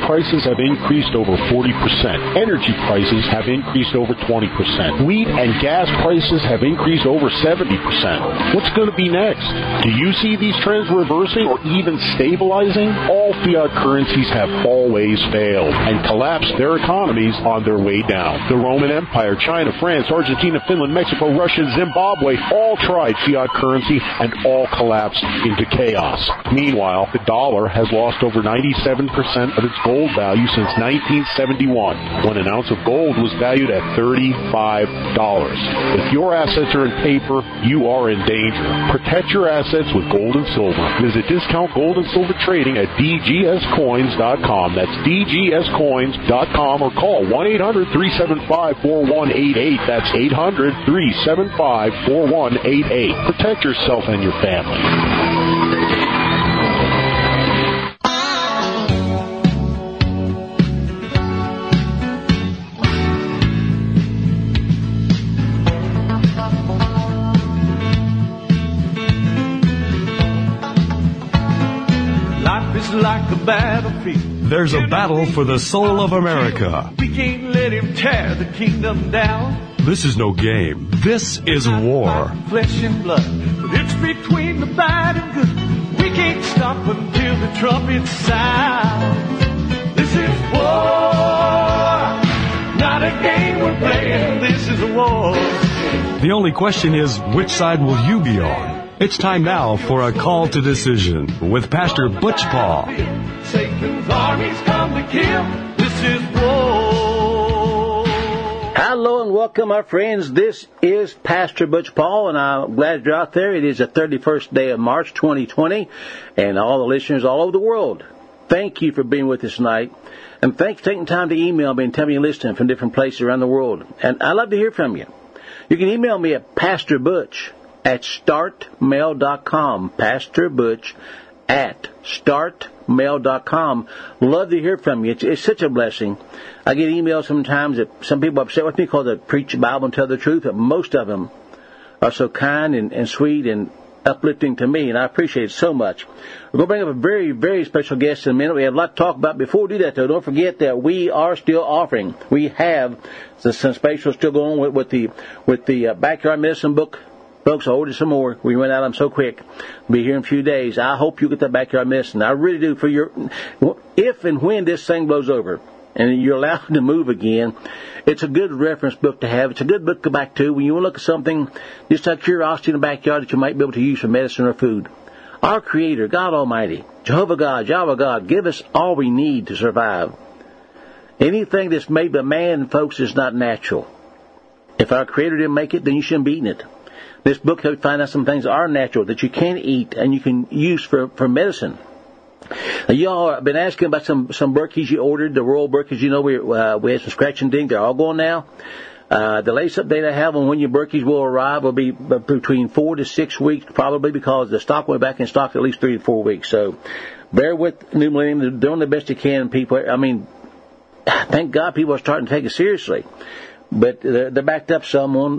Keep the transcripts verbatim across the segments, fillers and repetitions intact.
prices have increased over forty percent. Energy prices have increased over twenty percent. Wheat and gas prices have increased over seventy percent. What's going to be next? Do you see these trends reversing or even stabilizing? All fiat currencies have always failed and collapsed their economies on their way down. The Roman Empire, China, France, Argentina, Finland, Mexico, Russia, Zimbabwe all tried fiat currency and all collapsed into chaos. Meanwhile, the dollar has lost over ninety-seven percent of its gold value since nineteen seventy-one, when an ounce of gold was valued at thirty-five dollars. If your assets are in paper, you are in danger. Protect your assets with gold and silver. Visit Discount Gold and Silver Trading at D G S coins dot com. That's D G S coins dot com, or call one eight hundred three seven five four one eight eight. That's eight hundred three seven five four one eight eight. Protect yourself and your family. Like a battlefield. There's a battle for the soul of America. We can't let him tear the kingdom down. This is no game. This is war. Flesh and blood, but it's between the bad and good. We can't stop until the trumpet sounds. This is war, not a game we're playing. This is a war. The only question is, which side will you be on? It's time now for a call to decision with Pastor Butch Paul. Satan's armies come to kill. This is war. Hello and welcome, my friends. This is Pastor Butch Paul, and I'm glad you're out there. It is the thirty-first day of March, twenty twenty, and all the listeners all over the world, thank you for being with us tonight. And thanks for taking time to email me and tell me you're listening from different places around the world. And I'd love to hear from you. You can email me at Pastor Butch at start mail dot com. Pastor Butch at start mail dot com. Love to hear from you. It's, it's such a blessing. I get emails sometimes that some people upset with me because I preach the Bible and tell the truth, but most of them are so kind and, and sweet and uplifting to me, and I appreciate it so much. We're going to bring up a very, very special guest in a minute. We have a lot to talk about. Before we do that, though, don't forget that we are still offering. We have some specials still going on with, with the with the uh, Backyard Medicine book. Folks, I ordered some more. We went out of them so quick. Be here in a few days. I hope you get that Backyard Medicine. I really do. For your, if and when this thing blows over and you're allowed to move again, it's a good reference book to have. It's a good book to go back to when you want to look at something just out of curiosity in the backyard that you might be able to use for medicine or food. Our Creator, God Almighty, Jehovah God, Yahweh God, give us all we need to survive. Anything that's made by man, folks, is not natural. If our Creator didn't make it, then you shouldn't be eating it. This book helps find out some things that are natural that you can eat and you can use for, for medicine. Now, y'all have been asking about some, some Berkeys you ordered, the Royal Berkeys. You know, we uh, we had some scratch and ding. They're all going now. Uh, the latest update I have on when your Berkeys will arrive will be between four to six weeks, probably, because the stock went back in stock at least three to four weeks. So bear with New Millennium. They're doing the best they can. People, I mean, thank God people are starting to take it seriously. But they're, they're backed up some on,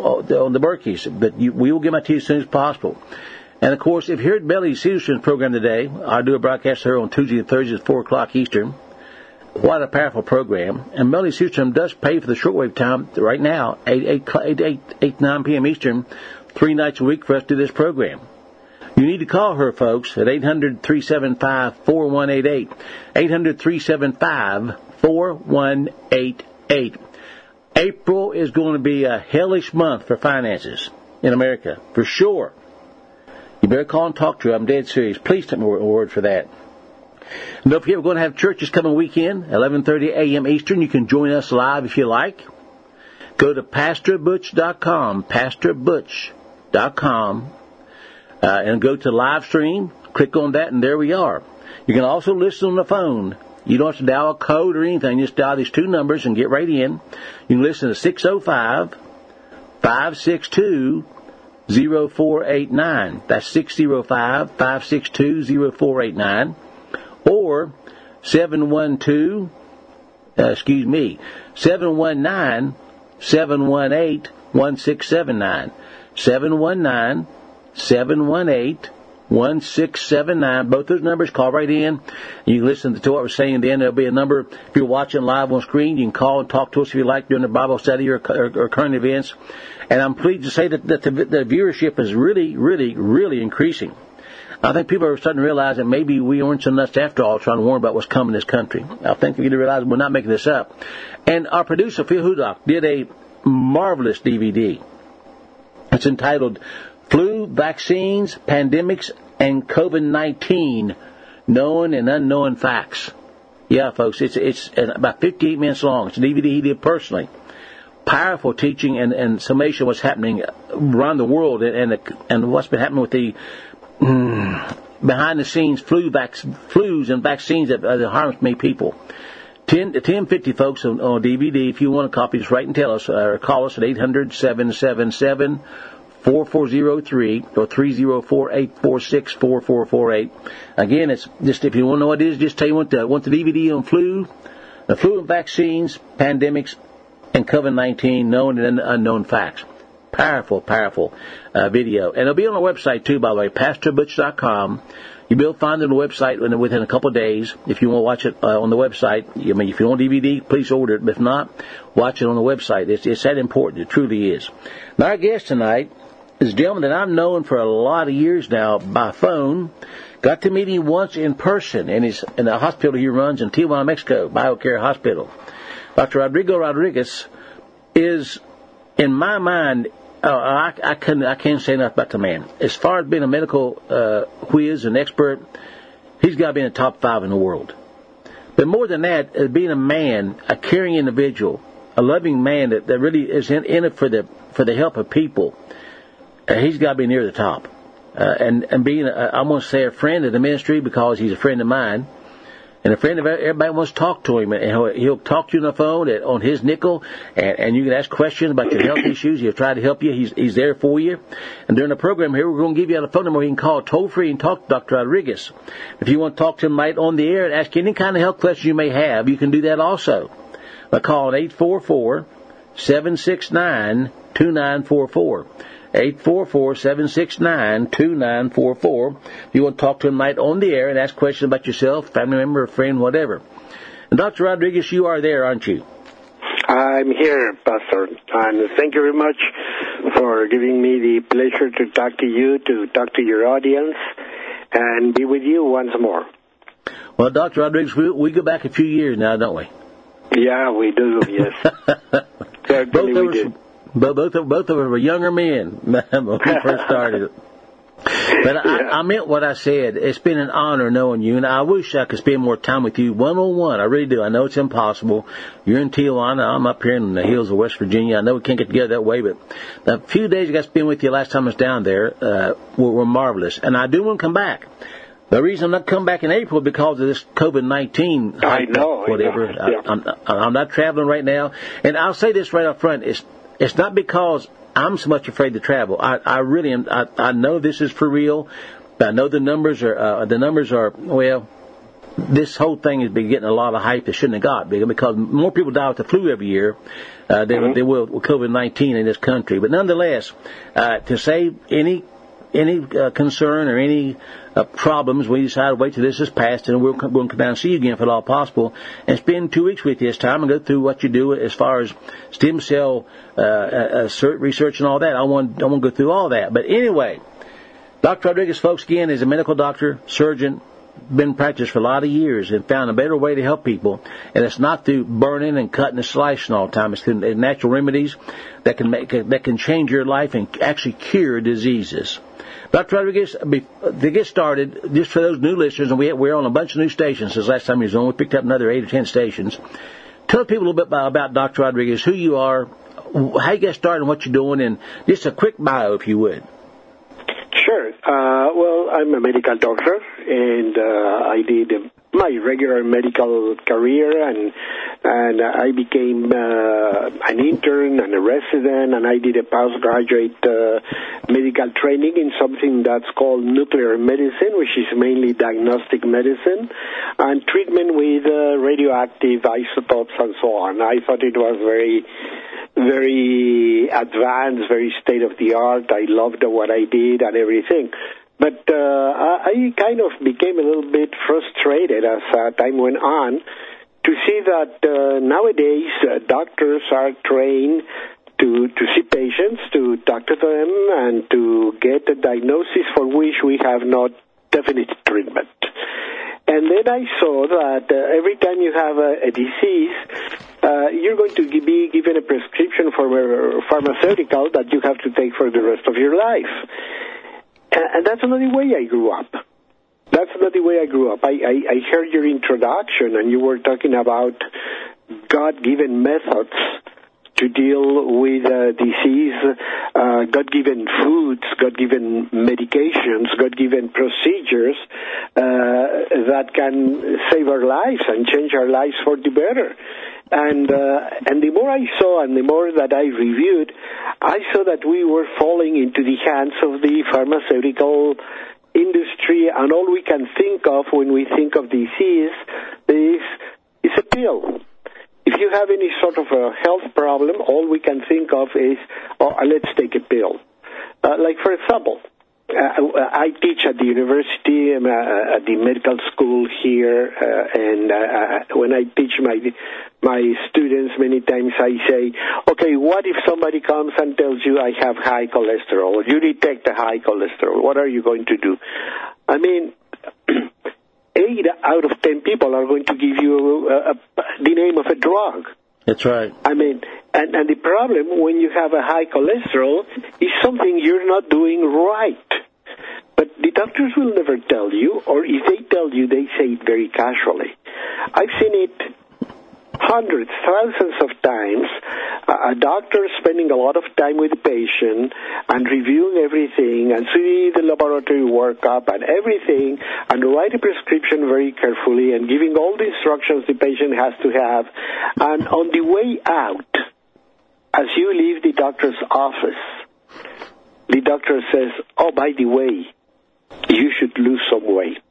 on the Berkeys. But you, we will get my to you as soon as possible. And, of course, if you're at Melody Cedarstream's program today, I do a broadcast here on Tuesday and Thursdays at four o'clock Eastern. What a powerful program. And Melody Cedarstream does pay for the shortwave time right now, eight, eight, eight, eight, nine p.m. Eastern, three nights a week for us to do this program. You need to call her, folks, at eight hundred, three seven five, four one eight eight. eight hundred, three seven five, four one eight eight. April is going to be a hellish month for finances in America, for sure. You better call and talk to her. I'm dead serious. Please take my word for that. And don't forget, we're going to have church this coming weekend, eleven thirty a.m. Eastern. You can join us live if you like. Go to pastor butch dot com, pastor butch dot com, uh, and go to live stream. Click on that, and there we are. You can also listen on the phone. You don't have to dial a code or anything. Just dial these two numbers and get right in. You can listen to six oh five, five six two, oh four eight nine. That's six oh five, five six two, oh four eight nine. Or seven one two, uh, excuse me, seven one nine, seven one eight, one six seven nine. seven one nine, seven one eight, one six seven nine. Both those numbers, call right in. You can listen to what we're saying then. There'll be a number. If you're watching live on screen, you can call and talk to us if you like during the Bible study or, or, or current events. And I'm pleased to say that, that the, the viewership is really, really, really increasing. I think people are starting to realize that maybe we aren't so nuts after all trying to warn about what's coming in this country. I think we need to realize we're not making this up. And our producer, Phil Hudock, did a marvelous D V D. It's entitled Flu, Vaccines, Pandemics, and COVID nineteen, Known and Unknown Facts. Yeah, folks, it's it's about fifty-eight minutes long. It's a D V D he did personally. Powerful teaching and, and summation of what's happening around the world and and, the, and what's been happening with the mm, behind-the-scenes flu vac- flus and vaccines that, uh, that harm many people. ten fifty, folks, on, on D V D. If you want a copy, just write and tell us, or call us at eight hundred, seven seven seven, four four zero three or three zero four, eight four six, four four four eight. Again, it's just, if you want to know what it is, just tell you want the, want the D V D on flu, the flu and vaccines, pandemics, and COVID nineteen, known and unknown facts. Powerful, powerful uh, video. And it'll be on our website, too, by the way, pastor butch dot com. You'll be able to find it on the website within a couple of days. If you want to watch it uh, on the website, I mean, if you want D V D, please order it. But if not, watch it on the website. It's, it's that important. It truly is. Now, our guest tonight is a gentleman that I've known for a lot of years now by phone. Got to meet him once in person in, his, in the hospital he runs in Tijuana, Mexico, BioCare Hospital. Doctor Rodrigo Rodriguez is, in my mind, uh, I, I, couldn't, I can't say enough about the man. As far as being a medical uh, whiz and expert, he's got to be in the top five in the world. But more than that, as being a man, a caring individual, a loving man that, that really is in, in it for the for the help of people, uh, he's got to be near the top. Uh, and, and being, a, I'm going to say, a friend of the ministry because he's a friend of mine. And a friend of everybody wants to talk to him, and he'll, he'll talk to you on the phone at, on his nickel, and, and you can ask questions about your health issues. He'll try to help you. He's he's there for you. And during the program here, we're going to give you a phone number you can call toll free and talk to Doctor Rodriguez. If you want to talk to him right on the air and ask any kind of health questions you may have, you can do that also by calling eight four four, seven six nine, two nine four four. eight four four, seven six nine, two nine four four. If you want to talk to him right on the air and ask questions about yourself, family member, friend, whatever. And Doctor Rodriguez, you are there, aren't you? I'm here, Pastor, and thank you very much for giving me the pleasure to talk to you, to talk to your audience, and be with you once more. Well, Doctor Rodriguez, we, we go back a few years now, don't we? Yeah, we do, yes. Certainly both we do. But both of both of us were younger men when we first started. But I, yeah. I meant what I said. It's been an honor knowing you, and I wish I could spend more time with you one-on-one. I really do. I know it's impossible. You're in Tijuana. I'm up here in the hills of West Virginia. I know we can't get together that way, but the few days I got to spend with you last time I was down there uh, were, were marvelous. And I do want to come back. The reason I'm not coming back in April is because of this COVID nineteen. I know. Whatever. I know. Yeah. I, I'm, I'm not traveling right now. And I'll say this right up front. It's It's not because I'm so much afraid to travel. I, I really am. I, I know this is for real. I know the numbers are. Uh, the numbers are. Well, this whole thing has been getting a lot of hype it shouldn't have got because more people die with the flu every year uh, than mm-hmm. they will with COVID nineteen in this country. But nonetheless, uh, to save any any uh, concern or any uh, problems, we decided to wait till this is past, and we'll come, we'll come down and see you again if at all possible, and spend two weeks with you this time and go through what you do as far as stem cell uh, uh, research and all that. I want I want to go through all that. But anyway, Doctor Rodriguez, folks, again, is a medical doctor, surgeon, been in practice for a lot of years and found a better way to help people. And it's not through burning and cutting and slicing all the time. It's through natural remedies that can make that can change your life and actually cure diseases. Doctor Rodriguez, to get started, just for those new listeners, and we, we're on a bunch of new stations since last time he was on. We picked up another eight or ten stations. Tell people a little bit about, about Doctor Rodriguez, who you are, how you got started, and what you're doing, and just a quick bio, if you would. Sure. Uh, well, I'm a medical doctor, and uh, I did my regular medical career, and and I became uh, an intern and a resident, and I did a postgraduate uh, medical training in something that's called nuclear medicine, which is mainly diagnostic medicine, and treatment with uh, radioactive isotopes and so on. I thought it was very very advanced, very state-of-the-art. I loved what I did and everything. But uh, I, I kind of became a little bit frustrated as uh, time went on to see that uh, nowadays uh, doctors are trained to, to see patients, to talk to them, and to get a diagnosis for which we have not definite treatment. And then I saw that uh, every time you have a, a disease, uh, you're going to be given a prescription for a pharmaceutical that you have to take for the rest of your life. And, and that's not the way I grew up. That's not the way I grew up. I, I, I heard your introduction, and you were talking about God-given methods to deal with uh, disease, uh, God-given foods, God-given medications, God-given procedures uh, that can save our lives and change our lives for the better. And uh, and the more I saw and the more that I reviewed, I saw that we were falling into the hands of the pharmaceutical industry, and all we can think of when we think of disease is, is a pill. If you have any sort of a health problem, all we can think of is, oh, let's take a pill. Uh, like, for example, uh, I teach at the university, um, uh, at the medical school here, uh, and uh, when I teach my my students, many times I say, okay, what if somebody comes and tells you I have high cholesterol? You detect a high cholesterol. What are you going to do? I mean, eight out of ten people are going to give you a, a, the name of a drug. That's right. I mean, and, and the problem when you have a high cholesterol is something you're not doing right. But the doctors will never tell you, or if they tell you, they say it very casually. I've seen it hundreds, thousands of times, a doctor spending a lot of time with the patient and reviewing everything and see the laboratory workup and everything and write a prescription very carefully and giving all the instructions the patient has to have. And on the way out, as you leave the doctor's office, the doctor says, oh, by the way, you should lose some weight.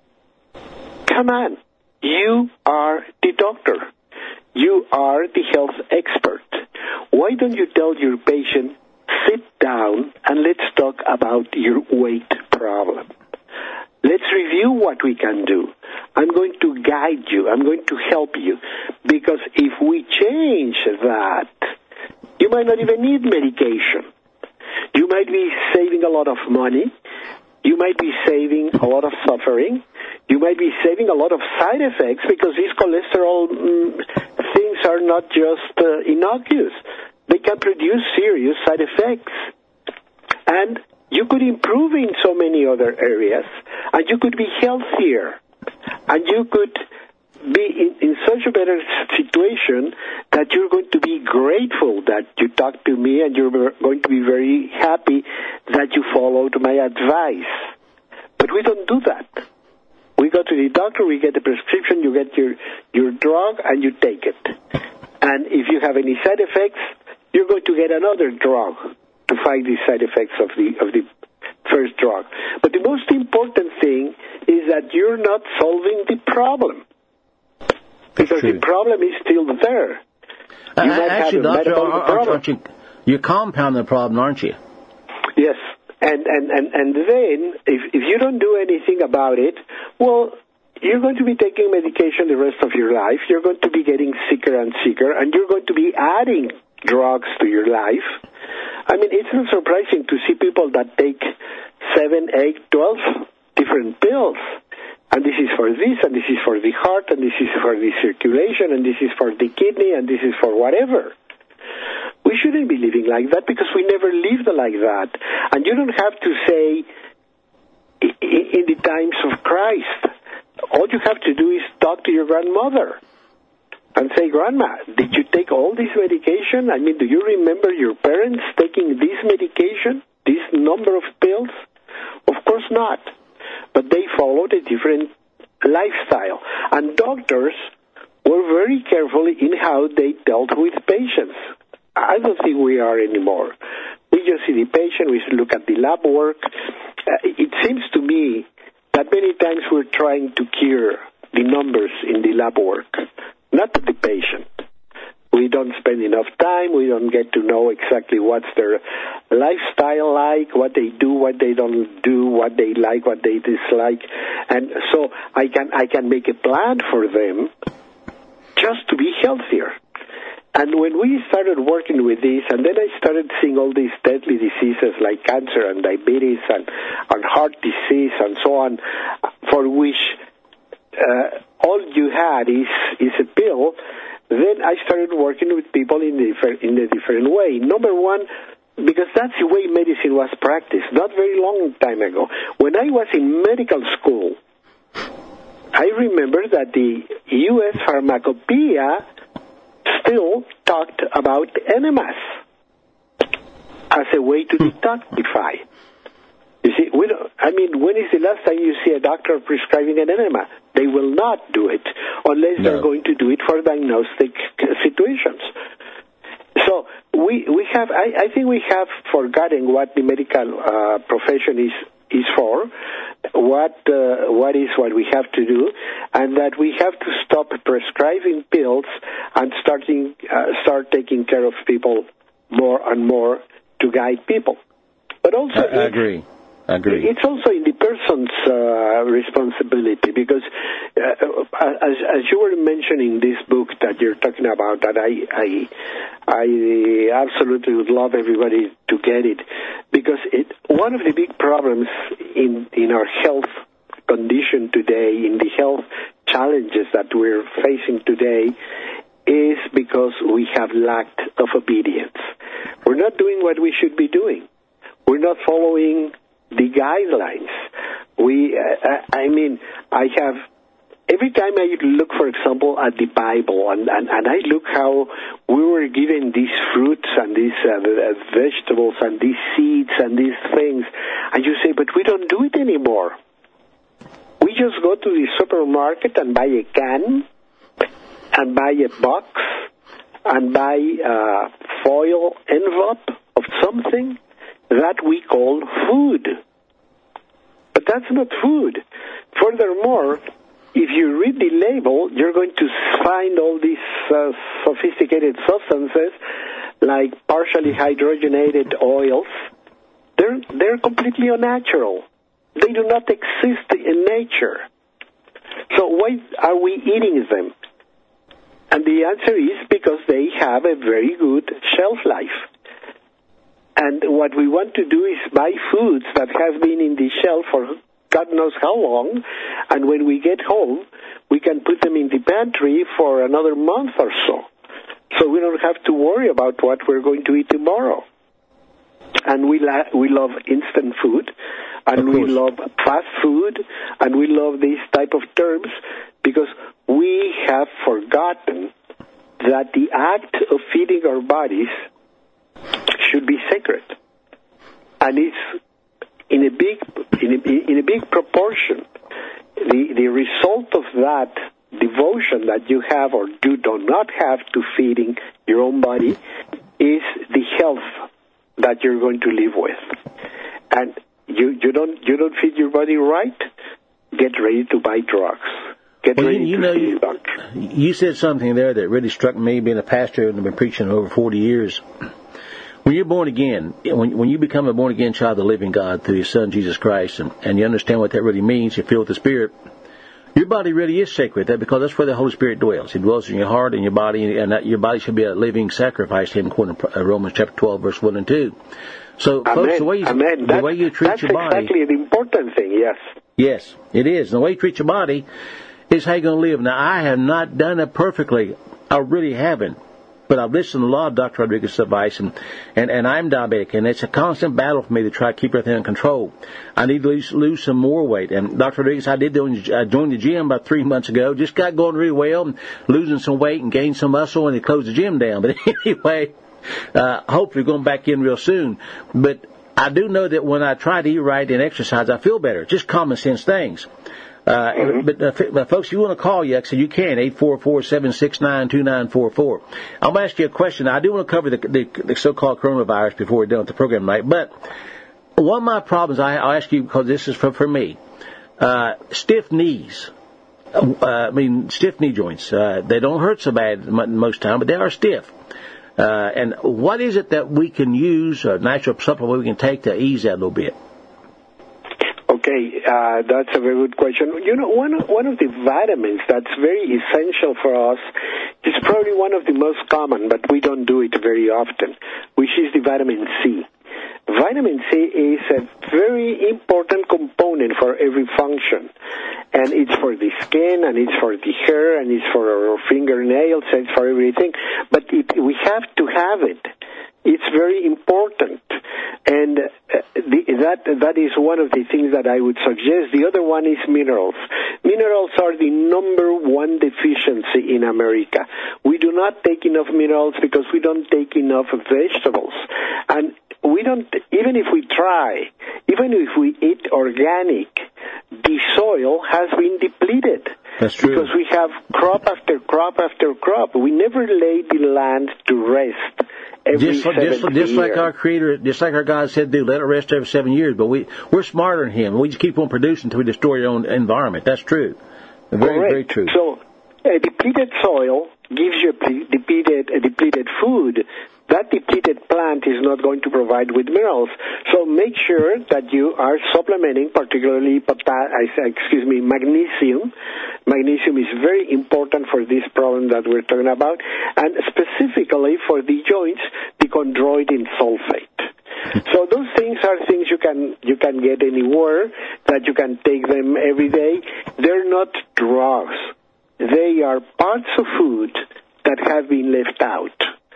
Come on, you are the doctor. You are the health expert. Why don't you tell your patient, sit down and let's talk about your weight problem. Let's review what we can do. I'm going to guide you. I'm going to help you. Because if we change that, you might not even need medication. You might be saving a lot of money. You might be saving a lot of suffering. You might be saving a lot of side effects because these cholesterol mm, things are not just uh, innocuous. They can produce serious side effects. And you could improve in so many other areas, and you could be healthier, and you could be in, in such a better situation that you're going to be grateful that you talked to me, and you're going to be very happy that you followed my advice. But we don't do that. We go to the doctor, we get the prescription, you get your, your drug, and you take it. And if you have any side effects, you're going to get another drug to fight the side effects of the of the first drug. But the most important thing is that you're not solving the problem. Because the problem is still there. You uh, might actually, have a Doctor, metabolic aren't, problem. aren't you, you're compounding the problem, aren't you? Yes. And, and, and, and then, if, if you don't do anything about it, well, you're going to be taking medication the rest of your life. You're going to be getting sicker and sicker, and you're going to be adding drugs to your life. I mean, it's not surprising to see people that take seven, eight, twelve different pills. And this is for this, and this is for the heart, and this is for the circulation, and this is for the kidney, and this is for whatever. We shouldn't be living like that because we never lived like that. And you don't have to say, in the times of Christ, all you have to do is talk to your grandmother and say, Grandma, did you take all this medication? I mean, do you remember your parents taking this medication, this number of pills? Of course not. But they followed a different lifestyle. And doctors were very careful in how they dealt with patients. I don't think we are anymore. We just see the patient, we look at the lab work. Uh, it seems to me that many times we're trying to cure the numbers in the lab work, not the patient. We don't spend enough time. We don't get to know exactly what's their lifestyle like, what they do, what they don't do, what they like, what they dislike. And so I can I can make a plan for them just to be healthier. And when we started working with this, and then I started seeing all these deadly diseases like cancer and diabetes and, and heart disease and so on, for which uh, all you had is, is a pill, then I started working with people in, different, in a different way. Number one, because that's the way medicine was practiced, not very long time ago. When I was in medical school, I remember that the U S Pharmacopoeia still talked about enemas as a way to detoxify. You see, we don't, I mean, when is the last time you see a doctor prescribing an enema? They will not do it unless no. they're going to do it for diagnostic situations. So we we have, I, I think we have forgotten what the medical uh, profession is is for, what uh, what is what we have to do, and that we have to stop prescribing pills and starting uh, start taking care of people more and more to guide people. But also, I, I agree. I agree. It's also in the person's uh, responsibility, because uh, as, as you were mentioning this book that you're talking about, that I, I, I absolutely would love everybody to get it, because it, one of the big problems in, in our health condition today, in the health challenges that we're facing today, is because we have lacked of obedience. We're not doing what we should be doing. We're not following the guidelines. We, uh, I mean, I have, every time I look, for example, at the Bible, and, and, and I look how we were given these fruits and these uh, vegetables and these seeds and these things, and you say, but we don't do it anymore. We just go to the supermarket and buy a can, and buy a box, and buy a foil envelope of something that we call food. But that's not food. Furthermore, if you read the label, you're going to find all these uh, sophisticated substances like partially hydrogenated oils. They're, they're completely unnatural. They do not exist in nature. So why are we eating them? And the answer is because they have a very good shelf life. And what we want to do is buy foods that have been in the shelf for God knows how long, and when we get home, we can put them in the pantry for another month or so. So we don't have to worry about what we're going to eat tomorrow. And we la- we love instant food, and we love fast food, and we love these type of terms because we have forgotten that the act of feeding our bodies should be sacred, and it's in a big in a, in a big proportion. The the result of that devotion that you have or you do not have to feeding your own body is the health that you're going to live with. And you you don't you don't feed your body right, get ready to buy drugs. Get well, ready you, you to know, see you, a doctor. You said something there that really struck me, being a pastor and I've been preaching over forty years. When you're born again, when when you become a born-again child of the living God through His Son, Jesus Christ, and, and you understand what that really means, you're filled with the Spirit, your body really is sacred, that because that's where the Holy Spirit dwells. He dwells in your heart and your body, and that your body should be a living sacrifice to Him, according to Romans chapter twelve, verse one and two. So, Amen. folks, the way you, Amen. the way you treat your body... That's exactly the important thing, yes. Yes, it is. And the way you treat your body is how you're going to live. Now, I have not done it perfectly. I really haven't. But I've listened to a lot of Doctor Rodriguez's advice, and, and, and I'm diabetic, and it's a constant battle for me to try to keep everything in control. I need to lose, lose some more weight. And Doctor Rodriguez, I did I joined the gym about three months ago, just got going really well, and losing some weight and gained some muscle, and they closed the gym down. But anyway, uh, hopefully going back in real soon. But I do know that when I try to eat right and exercise, I feel better. Just common sense things. Uh, mm-hmm. But, uh, but folks, if you want to call Yuck, you can, eight four four, seven six nine, two nine four four. I'm going to ask you a question. I do want to cover the, the, the so-called coronavirus before we're done with the program tonight. But one of my problems, I, I'll ask you because this is for, for me, uh, stiff knees. uh, I mean, stiff knee joints. Uh, they don't hurt so bad most time, but they are stiff. Uh, and what is it that we can use, a natural supplement we can take to ease that a little bit? Okay, uh, that's a very good question. You know, one one of the vitamins that's very essential for us is probably one of the most common, but we don't do it very often, which is the vitamin C. Vitamin C is a very important component for every function, and it's for the skin, and it's for the hair, and it's for our fingernails, and it's for everything, but it, we have to have it. It's very important, and uh, the, that that is one of the things that I would suggest. The other one is minerals. Minerals are the number one deficiency in America. We do not take enough minerals because we don't take enough vegetables, and we don't, even if we try, even if we eat organic, the soil has been depleted. That's true. Because we have crop after crop after crop. We never lay the land to rest. Every just, just, just like our Creator, just like our God said, do let it rest every seven years. But we we're smarter than Him. We just keep on producing until we destroy our own environment. That's true. Very, Correct. very true. So, a depleted soil gives you a depleted, a depleted food. That depleted plant is not going to provide with minerals. So make sure that you are supplementing, particularly excuse me, magnesium. Magnesium is very important for this problem that we're talking about, and specifically for the joints, the chondroitin sulfate. So those things are things you can you can get anywhere, that you can take them every day. They're not drugs. They are parts of food that have been left out.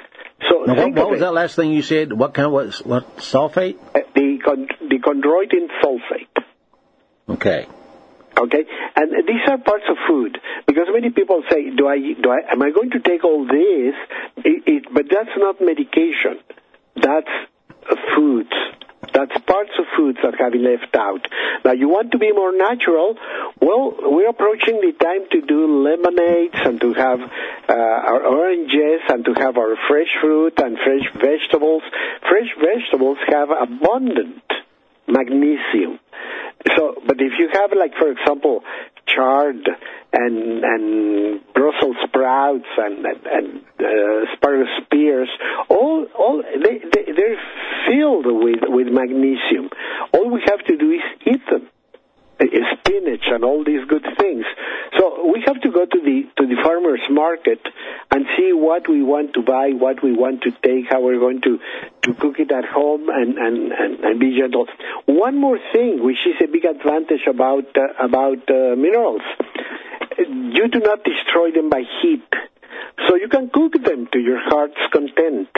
So now, what, what was that last thing you said? What kind of what, what sulfate? Uh, the con- the chondroitin sulfate. Okay. Okay, and these are parts of food, because many people say, "Do I? Do I? Am I going to take all this?" It, it, but that's not medication. That's uh, foods. That's parts of foods that have been left out. Now, you want to be more natural? Well, we're approaching the time to do lemonades and to have uh, our oranges and to have our fresh fruit and fresh vegetables. Fresh vegetables have abundant magnesium. So, but if you have, like, for example, chard and and Brussels sprouts and and, and uh, asparagus spears, all all they, they they're filled with with magnesium. All we have to do is eat them. Spinach and all these good things. So we have to go to the to the farmer's market and see what we want to buy, what we want to take, how we're going to, to cook it at home, and, and, and, and be gentle. One more thing, which is a big advantage about uh, about uh, minerals, you do not destroy them by heat, so you can cook them to your heart's content.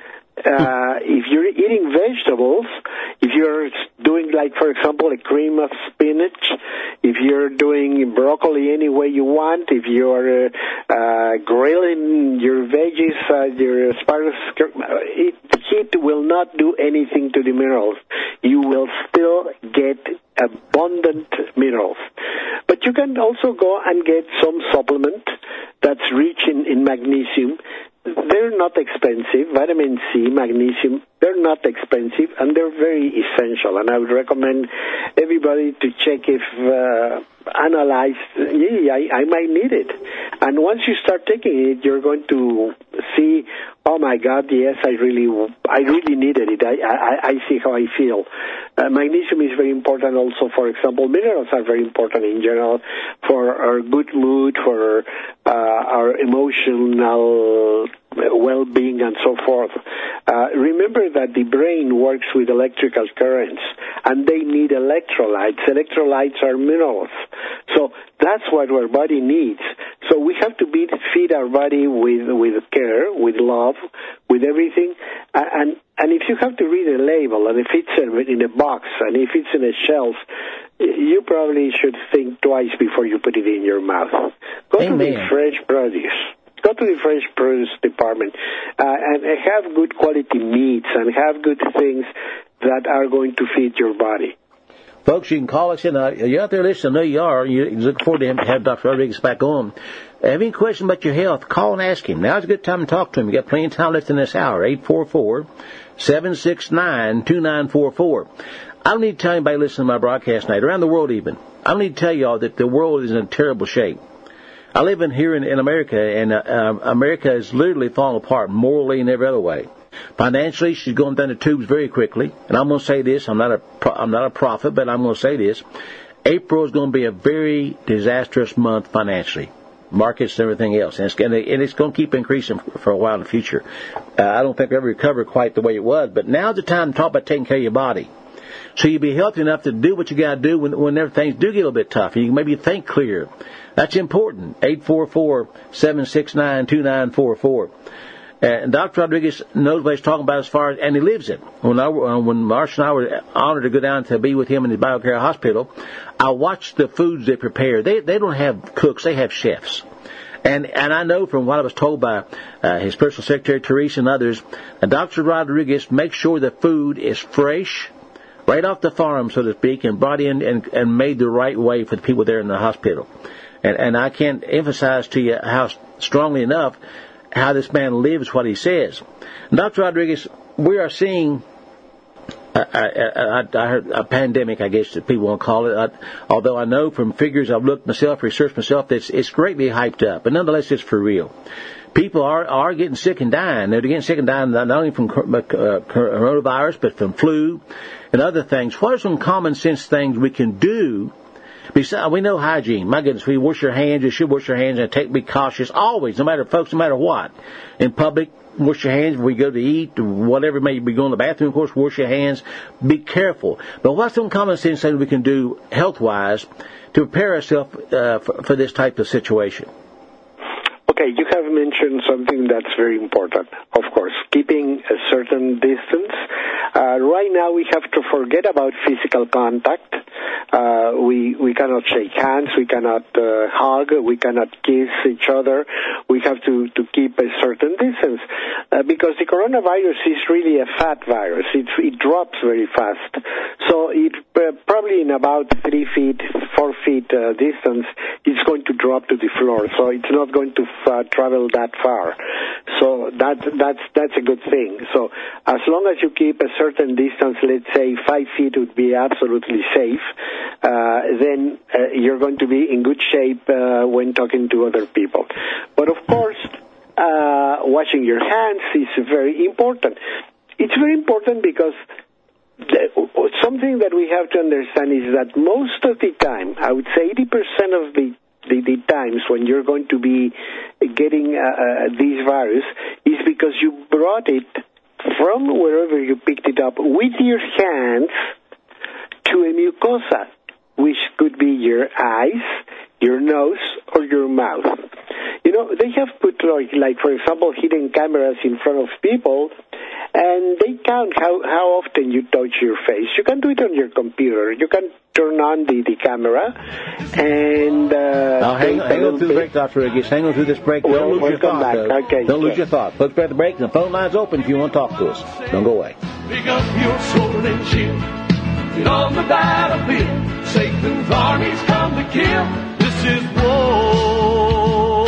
Uh, if you're eating vegetables, if you're doing, like, for example, a cream of spinach, if you're doing broccoli any way you want, if you're uh, uh, grilling your veggies, uh, your asparagus, it, heat will not do anything to the minerals. You will still get abundant minerals. But you can also go and get some supplement that's rich in, in magnesium. They're not expensive. Vitamin C, magnesium, they're not expensive, and they're very essential. And I would recommend everybody to check if, uh, analyze, yeah, I, I might need it. And once you start taking it, you're going to see, oh my God, yes, I really, I really needed it. I, I, I see how I feel. Uh, magnesium is very important also. For example, minerals are very important in general for our good mood, for uh, our emotional well-being, and so forth. Uh, remember that the brain works with electrical currents, and they need electrolytes. Electrolytes are minerals. So that's what our body needs. So we have to be, feed our body with with care, with love, with everything. And and if you have to read a label, and if it's in a box, and if it's in a shelf, you probably should think twice before you put it in your mouth. Go Amen. To the fresh produce. Go to the fresh produce department uh, and have good quality meats and have good things that are going to feed your body. Folks, you can call us in. Uh, you're out there listening. I know you are. You look forward to have Doctor Rodriguez back on. Have any question about your health, call and ask him. Now's a good time to talk to him. You got plenty of time left in this hour. eight four four, seven six nine, two nine four four. I don't need to tell anybody listening to my broadcast tonight, around the world even. I don't need to tell y'all that the world is in terrible shape. I live in here in, in America, and uh, uh, America is literally falling apart morally and every other way. Financially, she's going down the tubes very quickly. And I'm going to say this: I'm not a pro- I'm not a prophet, but I'm going to say this: April is going to be a very disastrous month financially, markets and everything else, and it's going to, and it's going to keep increasing for a while in the future. Uh, I don't think we'll ever recover quite the way it was, but now's the time to talk about taking care of your body. So you'll be healthy enough to do what you got to do when, whenever things do get a little bit tough. You can maybe think clear. That's important. eight four four, seven six nine, two nine four four. And Doctor Rodriguez knows what he's talking about as far as, and he lives it. When I, when Marsh and I were honored to go down to be with him in the BioCare Hospital, I watched the foods they prepare. They they don't have cooks, they have chefs. And and I know from what I was told by uh, his personal secretary, Teresa, and others, uh, Doctor Rodriguez makes sure the food is fresh, right off the farm, so to speak, and brought in and, and made the right way for the people there in the hospital. And, and I can't emphasize to you how strongly enough how this man lives what he says. And Doctor Rodriguez, we are seeing a, a, a, a, a pandemic, I guess that people want to call it, I, although I know from figures I've looked myself, researched myself, that it's, it's greatly hyped up. But nonetheless, it's for real. People are, are getting sick and dying. They're getting sick and dying not only from uh, coronavirus, but from flu and other things. What are some common sense things we can do? Besides, we know hygiene. My goodness, we wash your hands. You should wash your hands and take be cautious always, no matter, folks, no matter what. In public, wash your hands. If we go to eat, whatever may be going to the bathroom, of course, wash your hands. Be careful. But what's some common sense things we can do health-wise to prepare ourselves uh, for, for this type of situation? Okay, you have mentioned something that's very important, of course, keeping a certain distance. Uh, right now we have to forget about physical contact. Uh, we we cannot shake hands, we cannot uh, hug, we cannot kiss each other. We have to, to keep a certain distance uh, because the coronavirus is really a fat virus. It, it drops very fast. So it uh, probably in about three feet, four feet uh, distance, it's going to drop to the floor. So it's not going to uh, travel that far. So that that's that's a good thing. So as long as you keep a certain distance, let's say five feet would be absolutely safe, uh, then uh, you're going to be in good shape uh, when talking to other people. But of course, uh, washing your hands is very important. It's very important because the, something that we have to understand is that most of the time, I would say eighty percent of the The, the times when you're going to be getting uh, uh, this virus is because you brought it from wherever you picked it up with your hands to a mucosa, which could be your eyes, your nose, or your mouth. You know, they have put, like, like for example, hidden cameras in front of people, and they count how, how often you touch your face. You can do it on your computer. You can turn on the, the camera, and... Uh, now, hang, hang on through the break, Doctor Rodriguez. Hang on through this break. Well, Don't lose we'll your thought, back. though. Okay, Don't sure. lose your thought. Folks, back at the break. The phone line's open if you want to talk to us. Don't go away. Pick up your sword and shield. Get on the battlefield. Satan's armies come to kill. This is war.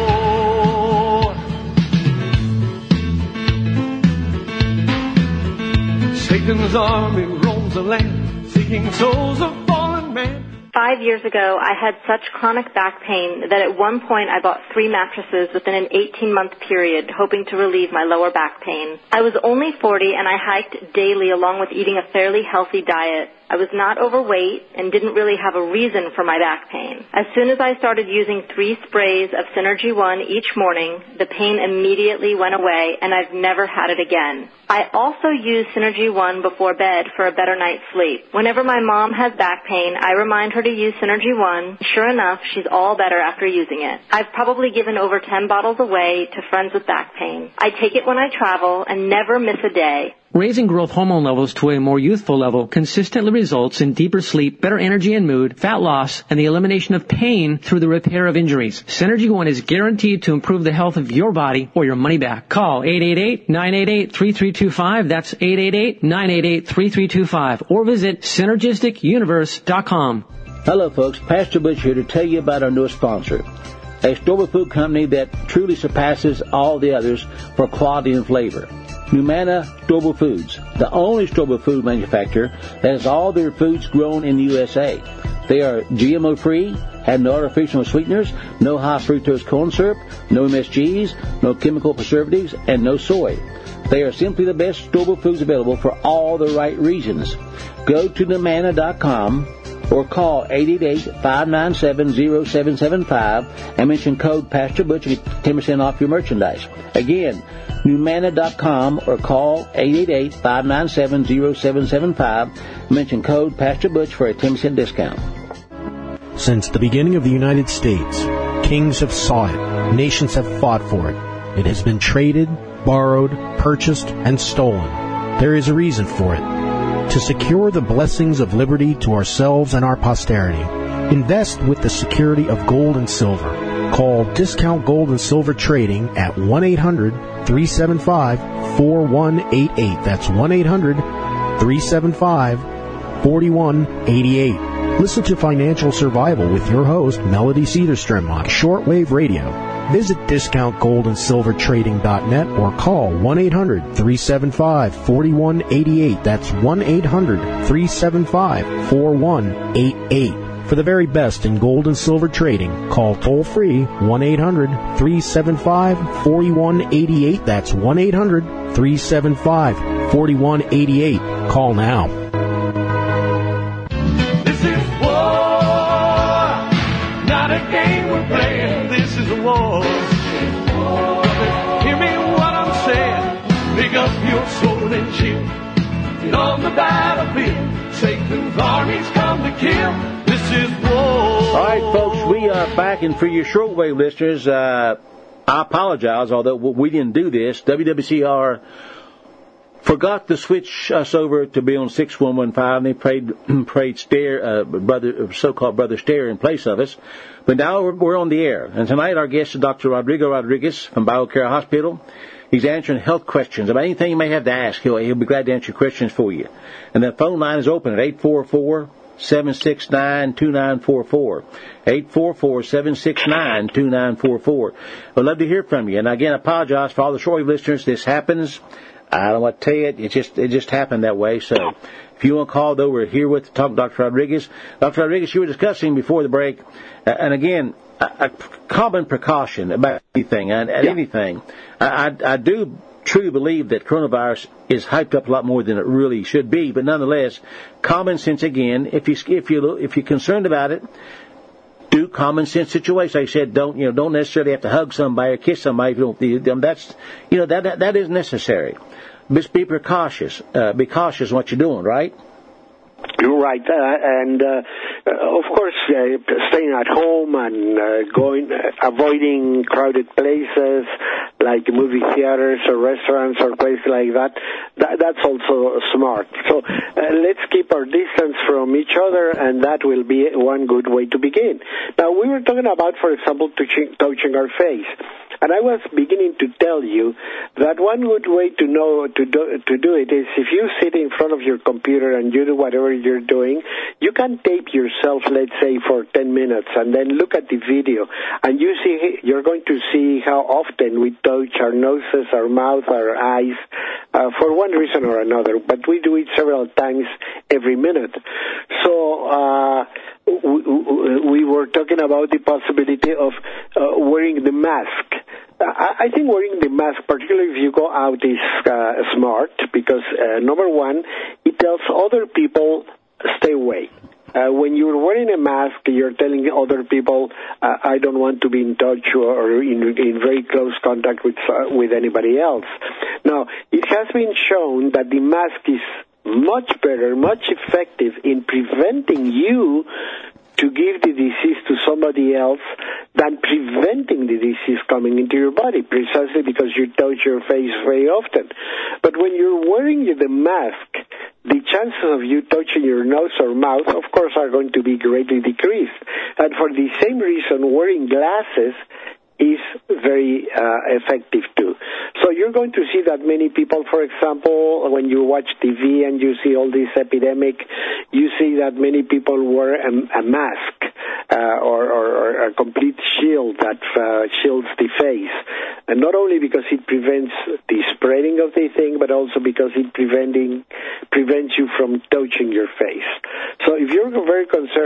Satan's army roams the land, seeking souls of fallen men. Five years ago, I had such chronic back pain that at one point I bought three mattresses within an eighteen-month period, hoping to relieve my lower back pain. I was only forty, and I hiked daily along with eating a fairly healthy diet. I was not overweight and didn't really have a reason for my back pain. As soon as I started using three sprays of Synergy One each morning, the pain immediately went away, and I've never had it again. I also use Synergy One before bed for a better night's sleep. Whenever my mom has back pain, I remind her to use Synergy One. Sure enough, she's all better after using it. I've probably given over ten bottles away to friends with back pain. I take it when I travel and never miss a day. Raising growth hormone levels to a more youthful level consistently results in deeper sleep, better energy and mood, fat loss, and the elimination of pain through the repair of injuries. Synergy One is guaranteed to improve the health of your body or your money back. Call eight eight eight, nine eight eight, three three two five. That's eight eight eight, nine eight eight, three three two five. Or visit synergistic universe dot com. Hello, folks. Pastor Butch here to tell you about our newest sponsor, a store food company that truly surpasses all the others for quality and flavor. Humana Storable Foods, the only storable food manufacturer that has all their foods grown in the U S A. They are G M O-free, have no artificial sweeteners, no high fructose corn syrup, no M S Gs, no chemical preservatives, and no soy. They are simply the best storable foods available for all the right reasons. Go to Numanna dot com or call eight eight eight, five nine seven, zero seven seven five and mention code Pastor Butch to get ten percent off your merchandise. Again, Numanna dot com or call eight eight eight, five nine seven, zero seven seven five and mention code Pastor Butch for a ten percent discount. Since the beginning of the United States, kings have sought it, nations have fought for it. It has been traded, borrowed, purchased, and stolen. There is a reason for it. To secure the blessings of liberty to ourselves and our posterity, invest with the security of gold and silver. Call Discount Gold and Silver Trading at one eight hundred, three seven five, four one eight eight. That's one eight hundred, three seven five, four one eight eight. Listen to Financial Survival with your host, Melody Cedarstrom, on shortwave radio. Visit discount gold and silver trading dot net or call one eight hundred, three seven five, four one eight eight. That's one eight hundred, three seven five, four one eight eight. For the very best in gold and silver trading, call toll-free one eight hundred, three seven five, four one eight eight. That's one eight hundred, three seven five, four one eight eight. Call now. War. Hear me what I'm saying. Pick up your sword and shield. Get on the battlefield. Satan's armies come to kill. This is war. All right, folks, we are back, and for your shortwave listeners, uh, I apologize, although we didn't do this. W W C R forgot to switch us over to be on six one one five, and they prayed, prayed Stair, uh, brother, so-called Brother Stair in place of us. But now we're, we're on the air. And tonight our guest is Doctor Rodrigo Rodriguez from BioCare Hospital. He's answering health questions about anything you may have to ask. He'll, he'll be glad to answer questions for you. And the phone line is open at eight four four, seven six nine, two nine four four. eight four four, seven six nine, two nine four four. We'd love to hear from you. And again, I apologize for all the shortwave listeners. This happens. I don't want to tell you, it just it just happened that way. So if you want to call, though, we're here with to talk to Doctor Rodriguez. Doctor Rodriguez, you were discussing before the break, uh, and again, a, a common precaution about anything, and, and yeah. anything. I, I, I do truly believe that coronavirus is hyped up a lot more than it really should be, but nonetheless, common sense again. If you if you if you're concerned about it, do common sense situations. Like I said, don't you know? Don't necessarily have to hug somebody or kiss somebody. If you don't, that's you know that that, that is necessary. Just be precautious. Uh, be cautious in what you're doing, right? You're right, uh, and uh, of course, uh, staying at home and uh, going, uh, avoiding crowded places like movie theaters or restaurants or places like that. that that's also smart. So uh, let's keep our distance from each other, and that will be one good way to begin. Now, we were talking about, for example, touching, touching our face. And I was beginning to tell you that one good way to know to do, to do it is if you sit in front of your computer and you do whatever you're doing, you can tape yourself, let's say, for ten minutes, and then look at the video, and you see you're going to see how often we touch our noses, our mouth, our eyes, uh, for one reason or another. But we do it several times every minute. So. Uh, We were talking about the possibility of uh, wearing the mask. I think wearing the mask, particularly if you go out, is uh, smart because, uh, number one, it tells other people, stay away. Uh, when you're wearing a mask, you're telling other people, uh, I don't want to be in touch or in, in very close contact with uh, with anybody else. Now, it has been shown that the mask is much better, much effective in preventing you to give the disease to somebody else than preventing the disease coming into your body, precisely because you touch your face very often. But when you're wearing the mask, the chances of you touching your nose or mouth, of course, are going to be greatly decreased. And for the same reason, wearing glasses is very uh, effective too. So you're going to see that many people, for example, when you watch T V and you see all this epidemic, you see that many people wear a, a mask uh, or, or, or a complete shield that uh, shields the face. And not only because it prevents the spreading of the thing, but also because it preventing, prevents you from touching your face. So if you're very concerned,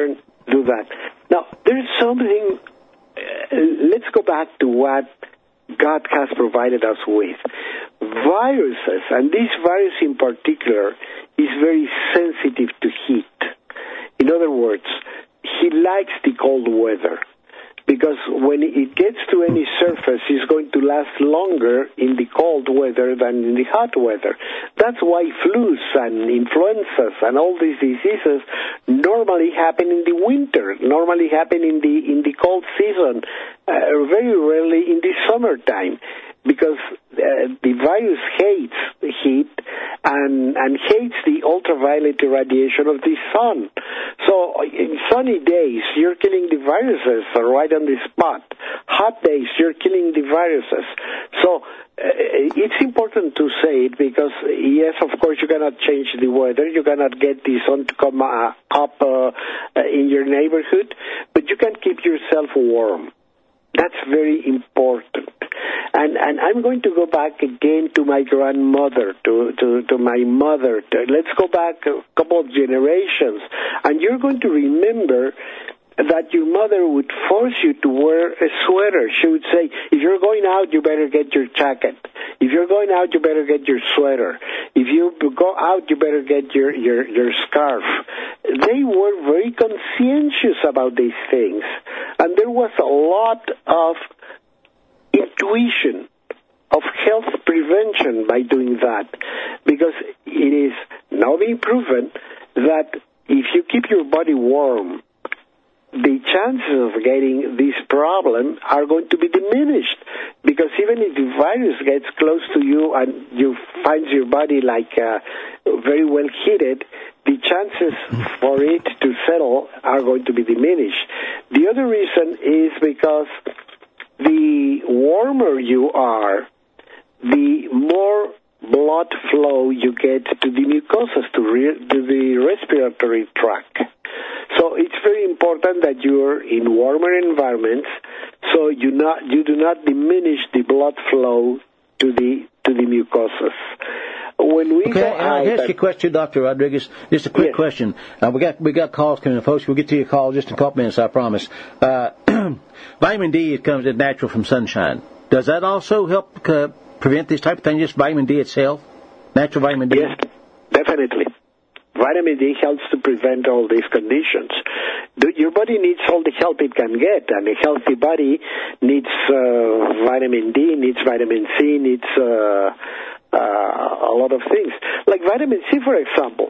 do that. Now, there's something, uh, let's go back to what God has provided us with. Viruses, and this virus in particular, is very sensitive to heat. In other words, he likes the cold weather, because when it gets to any surface, it's going to last longer in the cold weather than in the hot weather. That's why flus and influenzas and all these diseases normally happen in the winter, normally happen in the in the cold season, uh, very rarely in the summertime, because uh, the virus hates heat and and hates the ultraviolet radiation of the sun. So in sunny days, you're killing the viruses right on the spot. Hot days, you're killing the viruses. So uh, it's important to say it because, yes, of course, you cannot change the weather. You cannot get the sun to come uh, up uh, in your neighborhood, but you can keep yourself warm. That's very important. And and I'm going to go back again to my grandmother, to, to, to my mother. To, let's go back a couple of generations. And you're going to remember that your mother would force you to wear a sweater. She would say, if you're going out, you better get your jacket. If you're going out, you better get your sweater. If you go out, you better get your, your, your scarf. They were very conscientious about these things. And there was a lot of intuition of health prevention by doing that, because it is now being proven that if you keep your body warm, the chances of getting this problem are going to be diminished, because even if the virus gets close to you and you find your body like uh, very well heated, the chances for it to settle are going to be diminished. The other reason is because the warmer you are, the more blood flow you get to the mucosas, to, re- to the respiratory tract. So it's very important that you're in warmer environments, so you not you do not diminish the blood flow to the to the mucosas. When we okay, go I'll out, ask you a question, Doctor Rodriguez. Just a quick yes. question. Uh, we got we got calls coming in, folks. We'll get to your call just in a couple minutes, I promise. Uh, vitamin D it comes as natural from sunshine. Does that also help uh, prevent this type of thing? Just vitamin D itself, natural vitamin D. Yes, definitely. Vitamin D helps to prevent all these conditions. Your body needs all the help it can get, and a healthy body needs uh, vitamin D, needs vitamin C, needs uh, uh, a lot of things. Like vitamin C, for example,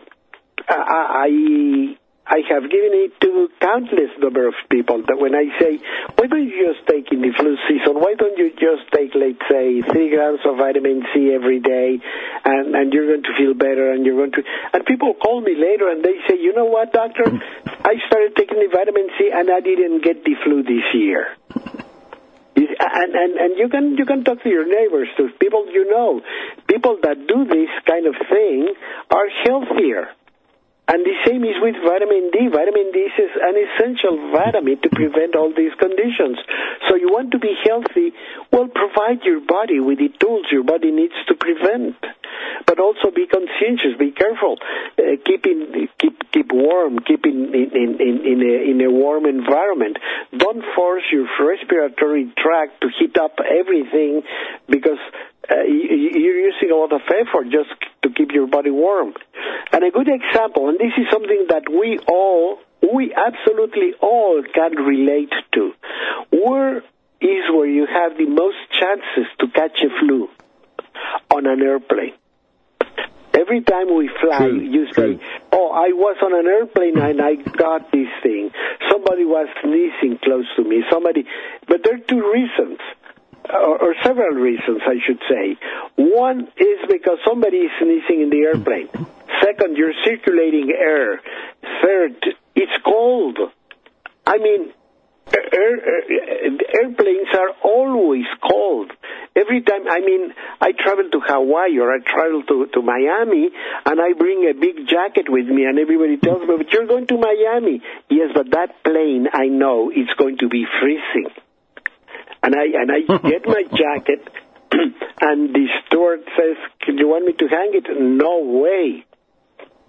I I have given it to countless number of people that when I say, why don't you just take in the flu season, why don't you just take, let's say, three grams of vitamin C every day, and, and you're going to feel better, and you're going to, and people call me later and they say, you know what, doctor, I started taking the vitamin C and I didn't get the flu this year. And, and, and you can you can talk to your neighbors, to people you know. People that do this kind of thing are healthier. And the same is with vitamin D. Vitamin D is an essential vitamin to prevent all these conditions. So you want to be healthy, well, provide your body with the tools your body needs to prevent. But also be conscientious, be careful. Uh, keep, in, keep keep warm, keep in, in, in, in, a, in a warm environment. Don't force your respiratory tract to heat up everything, because Uh, you're using a lot of effort just to keep your body warm. And a good example, and this is something that we all, we absolutely all can relate to. Where is where you have the most chances to catch a flu? On an airplane. Every time we fly, true, you say, oh, I was on an airplane and I got this thing. Somebody was sneezing close to me. Somebody, but there are two reasons. Or, or several reasons, I should say. One is because somebody is sneezing in the airplane. Second, you're circulating air. Third, it's cold. I mean, air, air, airplanes are always cold. Every time, I mean, I travel to Hawaii or I travel to, to Miami, and I bring a big jacket with me, and everybody tells me, but you're going to Miami. Yes, but that plane, I know, it's going to be freezing. And I and I get my jacket, and the steward says, "Do you want me to hang it?" No way.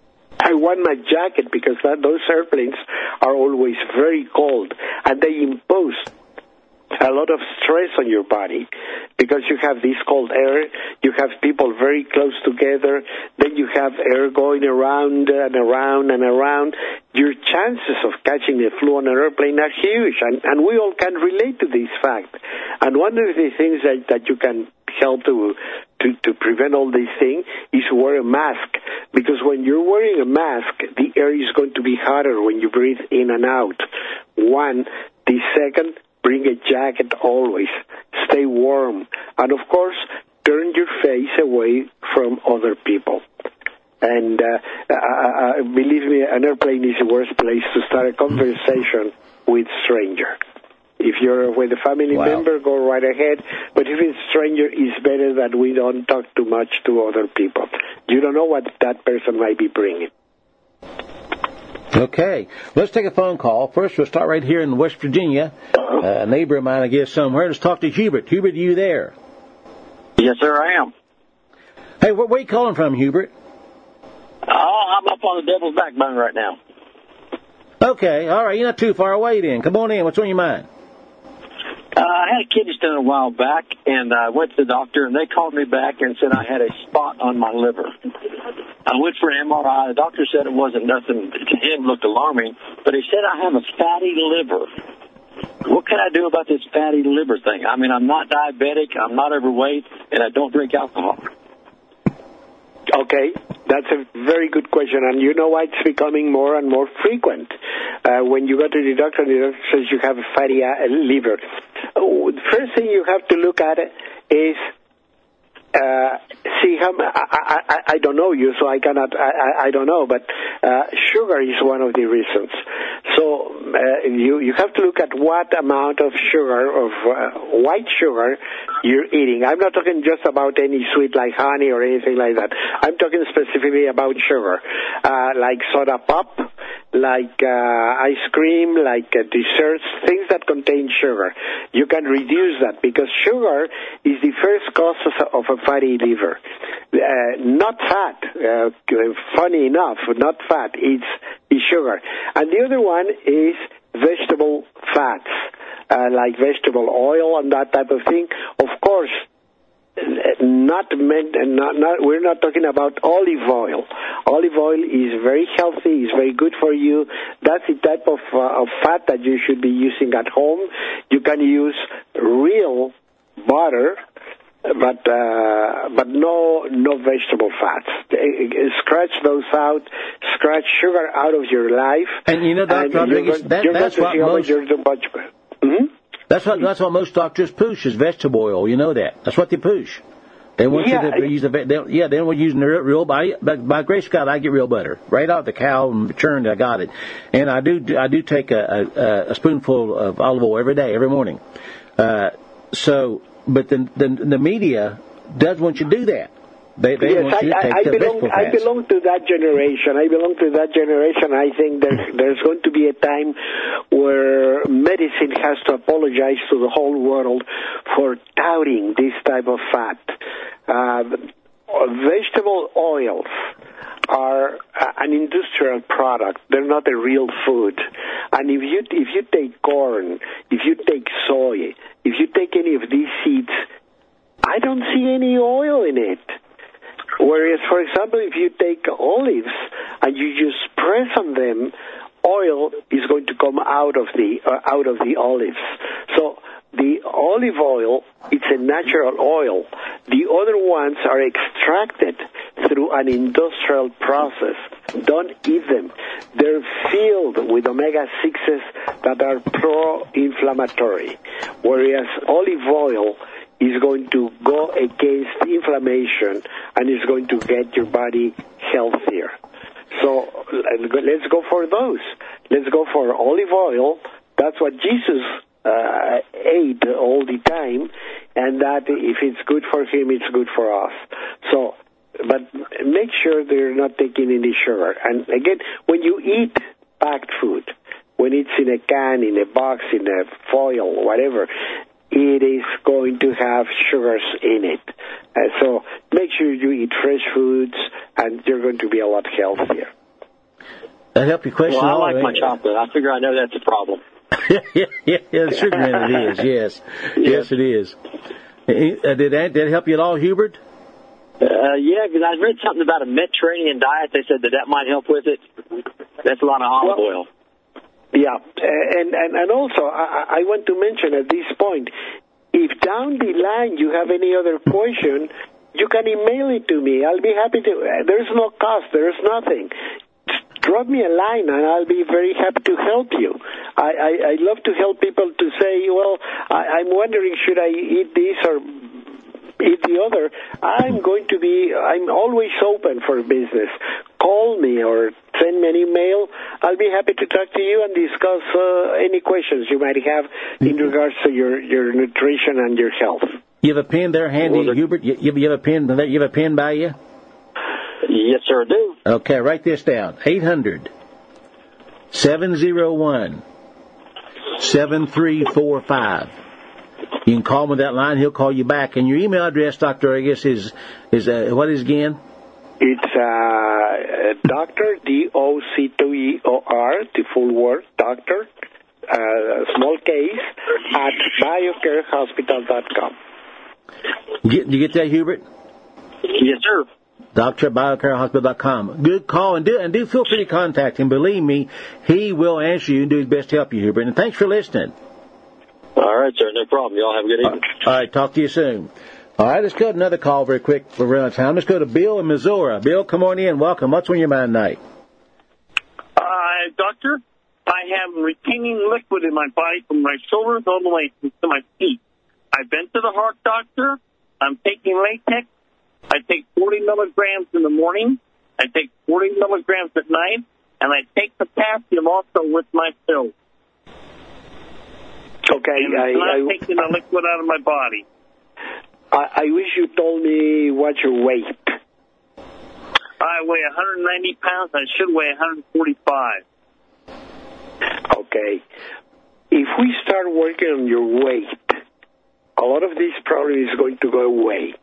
I want my jacket because that, those airplanes are always very cold, and they impose a lot of stress on your body because you have this cold air, you have people very close together, then you have air going around and around and around. Your chances of catching the flu on an airplane are huge, and, and we all can relate to this fact. And one of the things that, that you can help to, to to prevent all these things is wear a mask, because when you're wearing a mask, the air is going to be hotter when you breathe in and out. One. The second, bring a jacket always. Stay warm. And, of course, turn your face away from other people. And uh, uh, believe me, an airplane is the worst place to start a conversation with a stranger. If you're with a family wow. member, go right ahead. But if it's a stranger, it's better that we don't talk too much to other people. You don't know what that person might be bringing. Okay, let's take a phone call. First, we'll start right here in West Virginia. Uh, a neighbor of mine, I guess, somewhere. Let's talk to Hubert. Hubert, are you there? Yes, sir, I am. Hey, where, where are you calling from, Hubert? Oh, I'm up on the Devil's Backbone right now. Okay, all right. You're not too far away then. Come on in. What's on your mind? Uh, I had a kidney stone a while back, and I went to the doctor, and they called me back and said I had a spot on my liver. I went for an M R I. The doctor said it wasn't nothing. To him, looked alarming, but he said I have a fatty liver. What can I do about this fatty liver thing? I mean, I'm not diabetic, I'm not overweight, and I don't drink alcohol. Okay, that's a very good question, and you know why it's becoming more and more frequent. Uh, when you go to the doctor, the doctor says you have a fatty uh, liver. Oh, the first thing you have to look at is uh, see how. I, I, I don't know you, so I cannot. I, I don't know, but uh, sugar is one of the reasons. So uh, you you have to look at what amount of sugar, of uh, white sugar, you're eating. I'm not talking just about any sweet like honey or anything like that. I'm talking specifically about sugar, uh, like soda pop, like uh, ice cream, like uh, desserts, things that contain sugar. You can reduce that because sugar is the first cause of, of a fatty liver. Uh, not fat. Uh, funny enough, not fat. It's, it's sugar. And the other one is vegetable fats, uh, like vegetable oil and that type of thing. Of course, not meant, not, not, we're not talking about olive oil. Olive oil is very healthy, is very good for you. That's the type of, uh, of fat that you should be using at home. You can use real butter, but uh, but no no vegetable fats. Scratch those out. Scratch sugar out of your life. And you know, Doctor Rodriguez, that, that's what most. Mm-hmm? That's what that's what most doctors push is vegetable oil. You know that. That's what they push. They want yeah, you to use the they, yeah. They don't want you using the real. By by grace of God, I get real butter right out the cow and churned. I got it, and I do I do take a, a, a spoonful of olive oil every day, every morning. Uh, so, but the, the the media does want you to do that. They, they yes, want you to I, take I, the belong, vegetable I fats. belong to that generation. I belong to that generation. I think there's, there's going to be a time where medicine has to apologize to the whole world for touting this type of fat. Uh, vegetable oils are an industrial product. They're not a real food. And if you if you take corn, if you take soy, if you take any of these seeds, I don't see any oil in it. Whereas, for example, if you take olives and you just press on them, oil is going to come out of the uh, out of the olives. So the olive oil, it's a natural oil. The other ones are extracted through an industrial process. Don't eat them. They're filled with omega sixes that are pro-inflammatory, whereas olive oil is going to go against inflammation and is going to get your body healthier. So let's go for those. Let's go for olive oil. That's what Jesus uh, ate all the time, and that if it's good for him, it's good for us. So, but make sure they're not taking any sugar. And again, when you eat packed food, when it's in a can, in a box, in a foil, whatever, it is going to have sugars in it. Uh, so make sure you eat fresh foods, and you're going to be a lot healthier. That help your question? Well, I like all, my chocolate. I figure I know that's a problem. yeah, yeah, yeah, sugar in it is, yes. Yes, yes it is. Uh, did that, did that help you at all, Hubert? Uh, yeah, because I read something about a Mediterranean diet. They said that that might help with it. That's a lot of olive well, oil. Yeah, and, and, and also, I, I want to mention at this point, if down the line you have any other question, you can email it to me. I'll be happy to. There's no cost. There's nothing. Drop me a line, and I'll be very happy to help you. I, I, I love to help people to say, well, I, I'm wondering, should I eat this or eat the other? I'm going to be, I'm always open for business. Call me or send me an email. I'll be happy to talk to you and discuss uh, any questions you might have in regards to your, your nutrition and your health. You have a pen there handy, well, Hubert? You, you have a pen? You have a pen by you? Yes, sir, I do. Okay, write this down. eight hundred, seven oh one, seven three four five. You can call him with that line. He'll call you back. And your email address, Doctor, I guess, is, is uh, what is again? It's uh, Doctor, D O C T E O R, the full word, Doctor, uh, small case, at biocare hospital dot com. Get, you get that, Hubert? Yes, sir. Doctor at biocare hospital dot com. Good call, and do, and do feel free to contact him. Believe me, he will answer you and do his best to help you, Hubert. And thanks for listening. All right, sir, no problem. Y'all have a good evening. All right, talk to you soon. All right, let's go to another call very quick for around time. Let's go to Bill in Missouri. Bill, come on in. Welcome. What's on your mind tonight? Uh, doctor, I have retaining liquid in my body from my shoulders all the way to my feet. I've been to the heart doctor. I'm taking latex. I take forty milligrams in the morning. I take forty milligrams at night. And I take potassium also with my pills. Okay. And I, I'm not I, taking the liquid out of my body. I, I wish you told me what your weight. I weigh one hundred ninety pounds. I should weigh one hundred forty-five. Okay. If we start working on your weight, a lot of this problem is going to go away.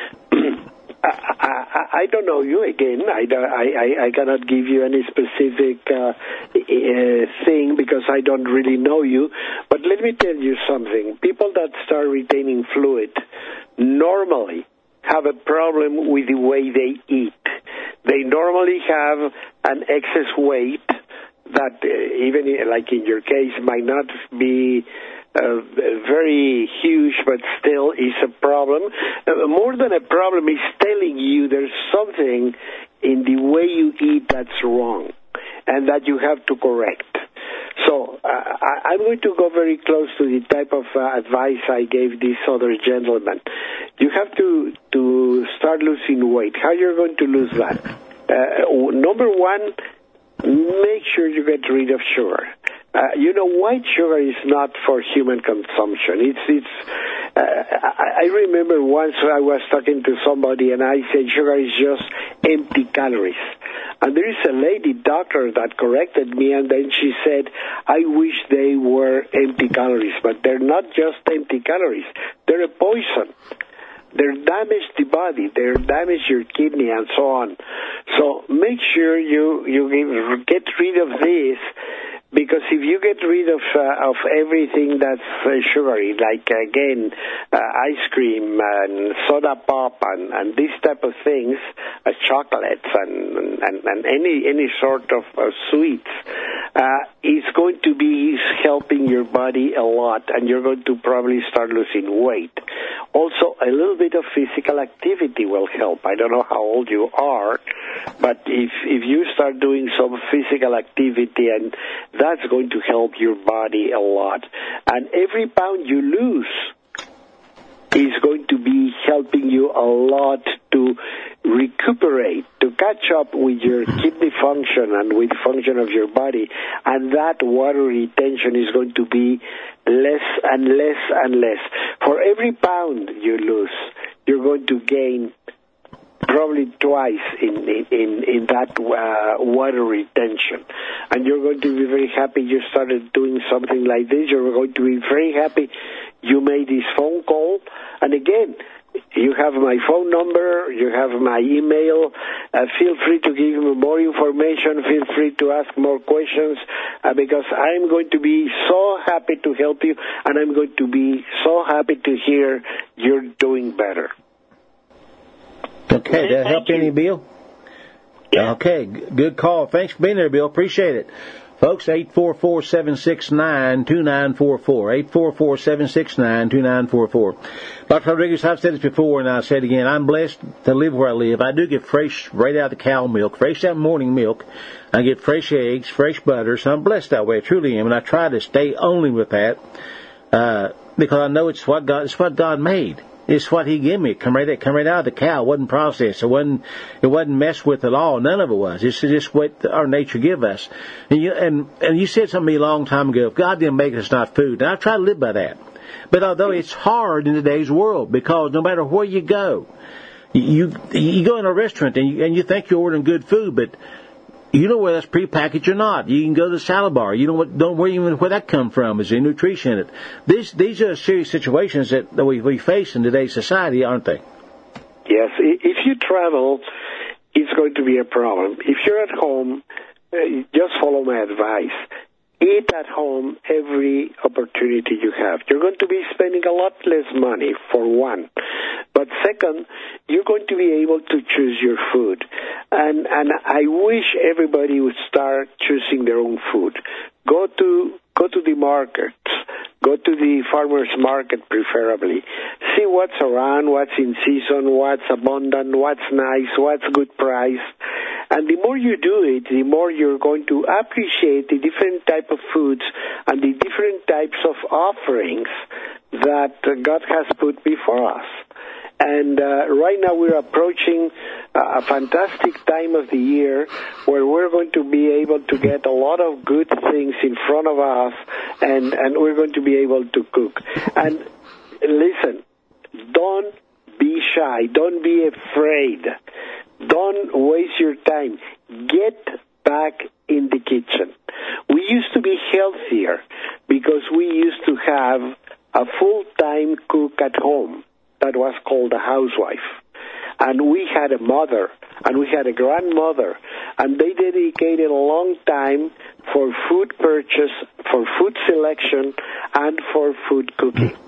I, I, I don't know you again. I, I, I cannot give you any specific uh, uh, thing because I don't really know you. But let me tell you something. People that start retaining fluid normally have a problem with the way they eat. They normally have an excess weight that, uh, even like in your case, might not be Uh, very huge, but still is a problem. Uh, more than a problem, is telling you there's something in the way you eat that's wrong and that you have to correct. So uh, I, I'm going to go very close to the type of uh, advice I gave this other gentleman. You have to, to start losing weight. How you're going to lose that? Uh, number one, make sure you get rid of sugar. Uh, you know, white sugar is not for human consumption. It's, it's. Uh, I, I remember once I was talking to somebody and I said sugar is just empty calories. And there is a lady doctor that corrected me, and then she said, I wish they were empty calories, but they're not just empty calories. They're a poison. They damage the body. They damage your kidney and so on. So make sure you, you get rid of this. Because if you get rid of uh, of everything that's uh, sugary, like, again, uh, ice cream and soda pop and, and these type of things, uh, chocolates and, and, and any any sort of uh, sweets, uh, is going to be helping your body a lot, and you're going to probably start losing weight. Also, a little bit of physical activity will help. I don't know how old you are, but if if you start doing some physical activity, and that's going to help your body a lot. And every pound you lose is going to be helping you a lot to recuperate, to catch up with your kidney function and with function of your body. And that water retention is going to be less and less and less. For every pound you lose, you're going to gain probably twice in in, in that uh, water retention. And you're going to be very happy you started doing something like this. You're going to be very happy you made this phone call, And again, you have my phone number, you have my email. Uh, feel free to give me more information. Feel free to ask more questions uh, because I'm going to be so happy to help you, and I'm going to be so happy to hear you're doing better. Okay, did that help any, Bill? Yeah. Okay, g- good call. Thanks for being there, Bill. Appreciate it. Folks, eight four four, seven six nine, two nine four four. eight four four, seven six nine, two nine four four. Doctor Rodriguez, I've said this before and I'll say it again. I'm blessed to live where I live. I do get fresh, right out of the cow milk, fresh out of morning milk. I get fresh eggs, fresh butter, so I'm blessed that way. I truly am. And I try to stay only with that uh, because I know it's what God, it's what God made. It's what He gave me. It come right, it come right out of the cow. It wasn't processed. It wasn't, it wasn't messed with at all. None of it was. It's just what our nature give us. And you, and, and you said something to me a long time ago. If God didn't make us, not food. And I try to live by that. But although it's hard in today's world, because no matter where you go, you you go in a restaurant and you, and you think you're ordering good food, but you know whether that's prepackaged or not. You can go to the salad bar. You don't don't worry even where that come from. Is there nutrition in it? These these are serious situations that, that we, we face in today's society, aren't they? Yes. If you travel, it's going to be a problem. If you're at home, uh, just follow my advice. Eat at home every opportunity you have. You're going to be spending a lot less money, for one. But second, you're going to be able to choose your food. And and I wish everybody would start choosing their own food. Go to go to the markets. Go to the farmer's market, preferably. See what's around, what's in season, what's abundant, what's nice, what's good price. And the more you do it, the more you're going to appreciate the different type of foods and the different types of offerings that God has put before us. And uh, right now we're approaching uh, a fantastic time of the year where we're going to be able to get a lot of good things in front of us, and, and we're going to be able to cook. And listen, don't be shy. Don't be afraid. Don't waste your time. Get back in the kitchen. We used to be healthier because we used to have a full-time cook at home that was called a housewife. And we had a mother, and we had a grandmother, and they dedicated a long time for food purchase, for food selection, and for food cooking.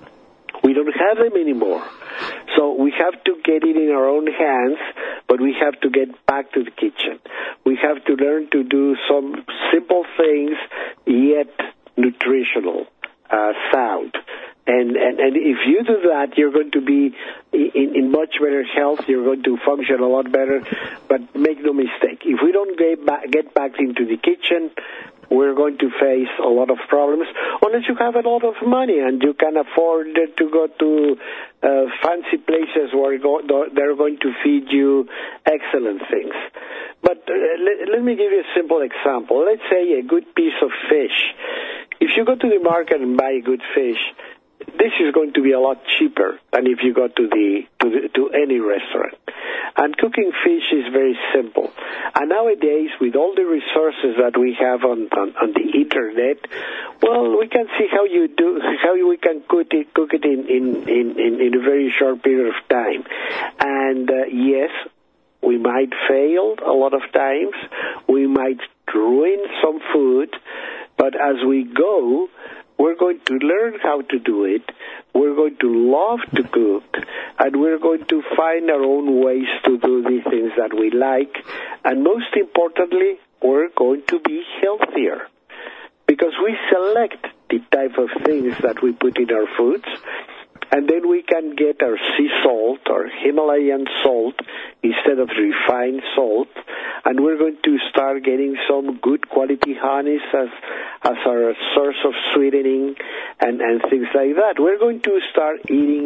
We don't have them anymore. So we have to get it in our own hands, but we have to get back to the kitchen. We have to learn to do some simple things, yet nutritional, uh, sound. And, and and if you do that, you're going to be in, in much better health. You're going to function a lot better. But make no mistake, if we don't get back, get back into the kitchen, we're going to face a lot of problems, unless you have a lot of money and you can afford to go to uh, fancy places where go, they're going to feed you excellent things. But uh, let, let me give you a simple example. Let's say a good piece of fish. If you go to the market and buy a good fish, this is going to be a lot cheaper than if you go to the to the, to any restaurant. And cooking fish is very simple. And nowadays, with all the resources that we have on, on, on the internet, well, we can see how you do how we can cook it cook it in in, in, in, in a very short period of time. And uh, yes, we might fail a lot of times. We might ruin some food, but as we go, we're going to learn how to do it, we're going to love to cook, and we're going to find our own ways to do the things that we like, and most importantly, we're going to be healthier, because we select the type of things that we put in our foods, and then we can get our sea salt or Himalayan salt instead of refined salt, and we're going to start getting some good quality honeys as as our source of sweetening and, and things like that. We're going to start eating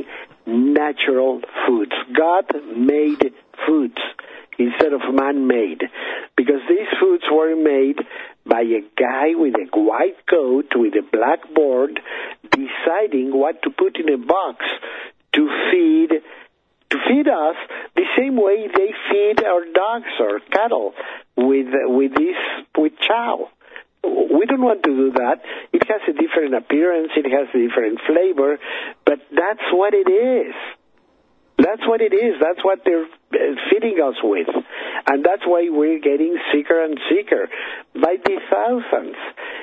natural foods. God made foods instead of man-made, because these foods were made by a guy with a white coat, with a blackboard, deciding what to put in a box to feed to feed us the same way they feed our dogs or cattle with with this with chow. We don't want to do that. If has a different appearance, it has a different flavor, but that's what it is. That's what it is. That's what they're feeding us with. And that's why we're getting sicker and sicker by the thousands.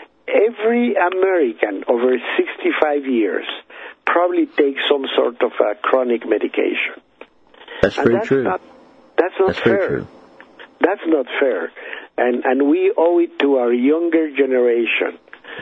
Every American over sixty-five years probably takes some sort of a chronic medication. That's very that's true. Not, that's not that's fair. Very true. That's not fair. And, and we owe it to our younger generation.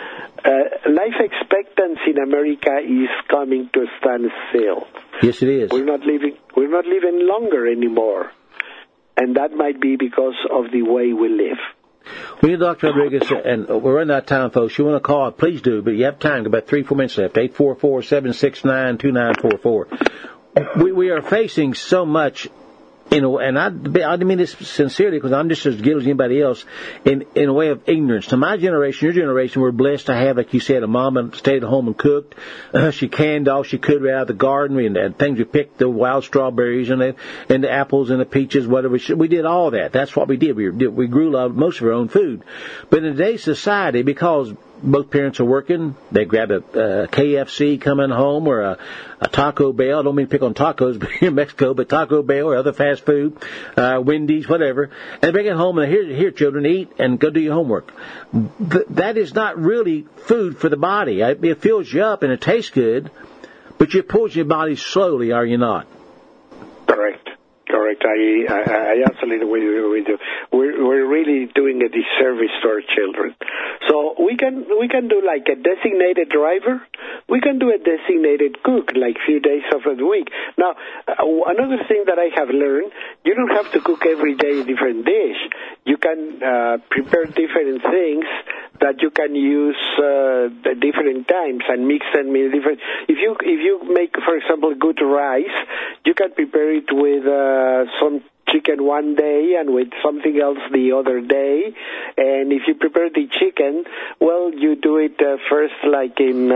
Uh, life expectancy in America is coming to a standstill. Yes, it is. We're not living. We're not living longer anymore, and that might be because of the way we live. Well, Doctor Rodriguez, and we're running out of time, folks. You want to call, please do, but you have time. About three, four minutes left. eight four four, seven six nine, two nine four four. We we are facing so much. You know, and I, I mean this sincerely because I'm just as guilty as anybody else in, in a way of ignorance. To my generation, your generation, we're blessed to have, like you said, a mom that stayed at home and cooked. Uh, she canned all she could right out of the garden and, and things we picked, the wild strawberries and the, and the apples and the peaches, whatever. We did all that. That's what we did. We, we grew most of our own food. But in today's society, because both parents are working, they grab a, a K F C coming home or a, a Taco Bell. I don't mean to pick on tacos here in Mexico, but Taco Bell or other fast food, uh, Wendy's, whatever. And they bring it home and here, here, children, eat and go do your homework. Th- that is not really food for the body. It fills you up and it tastes good, but you pulls your body slowly, are you not? Correct. Correct. I, I, I absolutely agree with you. We're, we're really doing a disservice to our children. So we can we can do like a designated driver. We can do a designated cook, like a few days of the week. Now, uh, another thing that I have learned, you don't have to cook every day a different dish. You can uh, prepare different things that you can use uh, at different times and mix them in different. If you if you make, for example, good rice, you can prepare it with uh, some chicken one day and with something else the other day. And if you prepare the chicken, well, you do it uh, first like in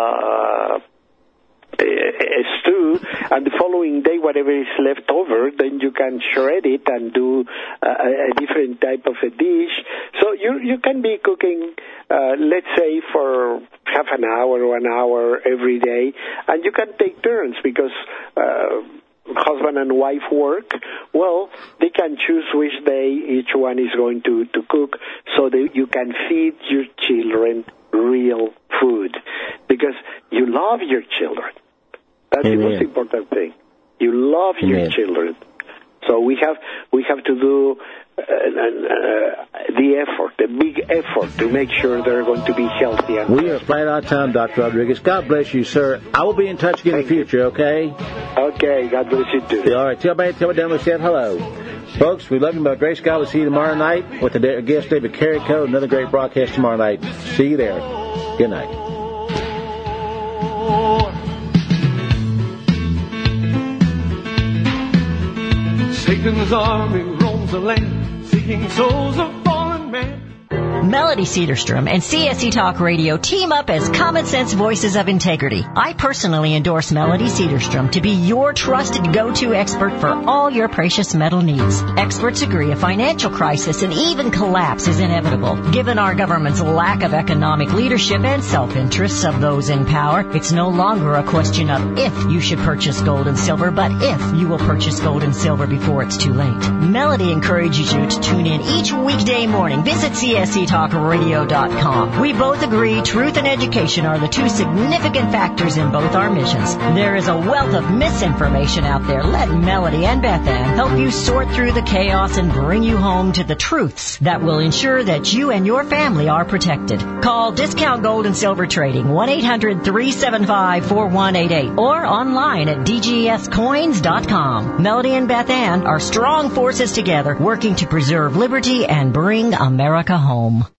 uh, a stew, and the following day, whatever is left over, then you can shred it and do uh, a different type of a dish. So you you can be cooking, uh, let's say, for half an hour or an hour every day, and you can take turns because uh, husband and wife work. Well, they can choose which day each one is going to, to cook so that you can feed your children real food because you love your children. That's Amen. The most important thing. You love Amen. Your children. So we have we have to do uh, uh, the effort, the big effort to make sure they're going to be healthy. And we are flat out of time, Doctor Rodriguez. God bless you, sir. I will be in touch again in the future, okay? Okay, God bless you too. All right, tell me, tell me down we said hello. Folks, we love you by grace. God will see you tomorrow night with the guest David Carrico. Another great broadcast tomorrow night. See you there. Good night. Satan's army roams the land, seeking souls of fallen men. Melody Cedarstrom and C S C Talk Radio team up as common sense voices of integrity. I personally endorse Melody Cedarstrom to be your trusted go-to expert for all your precious metal needs. Experts agree a financial crisis and even collapse is inevitable. Given our government's lack of economic leadership and self-interests of those in power, it's no longer a question of if you should purchase gold and silver, but if you will purchase gold and silver before it's too late. Melody encourages you to tune in each weekday morning. Visit C S C Talk Radio dot com. We both agree truth and education are the two significant factors in both our missions. There is a wealth of misinformation out there. Let Melody and Beth Ann help you sort through the chaos and bring you home to the truths that will ensure that you and your family are protected. Call Discount Gold and Silver Trading, one eight hundred, three seven five, four one eight eight, or online at D G S coins dot com. Melody and Beth Ann are strong forces together working to preserve liberty and bring America home.